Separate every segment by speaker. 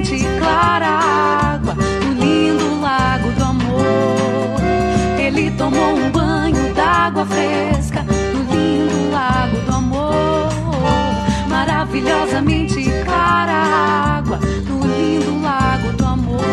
Speaker 1: maravilhosamente clara água no lindo lago do amor. Ele tomou um banho d'água fresca no lindo lago do amor. Maravilhosamente clara água no lindo lago do amor.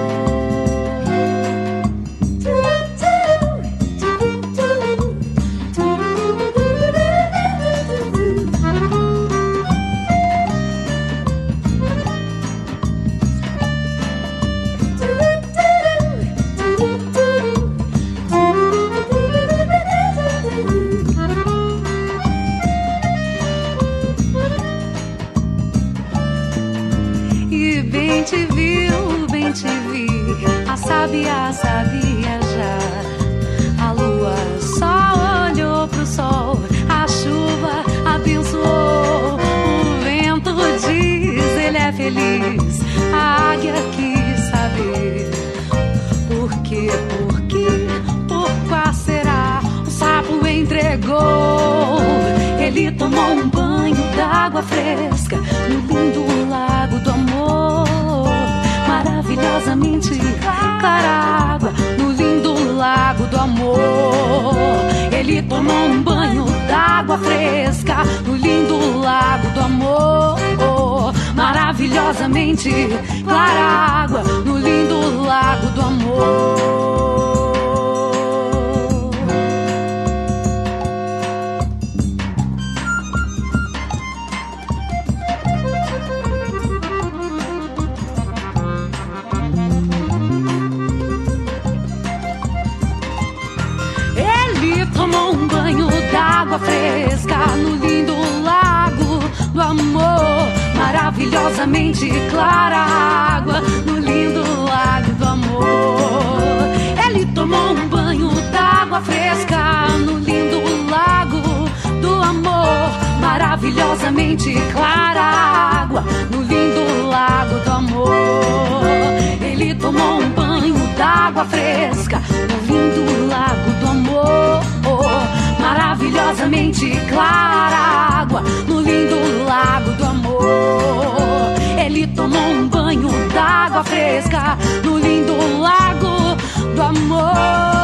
Speaker 1: Bem te vi, a sabia já. A lua só olhou pro sol, a chuva abençoou. O vento diz, ele é feliz. A águia quis saber por quê, por qual será. O sapo entregou, ele tomou um banho d'água fresca no lindo lago do amor. Maravilhosamente clara água no lindo lago do amor. Ele tomou um banho d'água fresca no lindo lago do amor. Maravilhosamente clara água no lindo lago do amor. Tomou um banho d'água fresca no lindo lago do amor. Maravilhosamente clara água no lindo lago do amor. Ele tomou um banho d'água fresca no lindo lago do amor. Maravilhosamente clara água no lindo lago do amor. Ele tomou um banho d'água fresca no lindo lago do amor. Maravilhosamente clara água no lindo lago do amor. Ele tomou um banho d'água fresca no lindo lago do amor.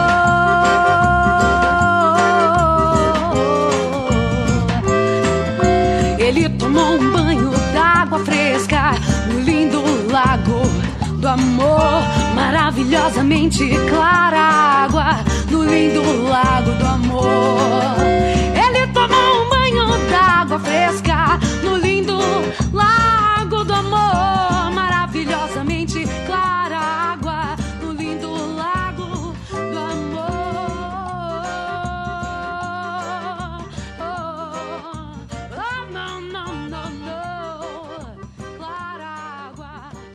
Speaker 1: Ele tomou um banho d'água fresca no lindo lago do amor. Maravilhosamente clara água no lindo lago do amor.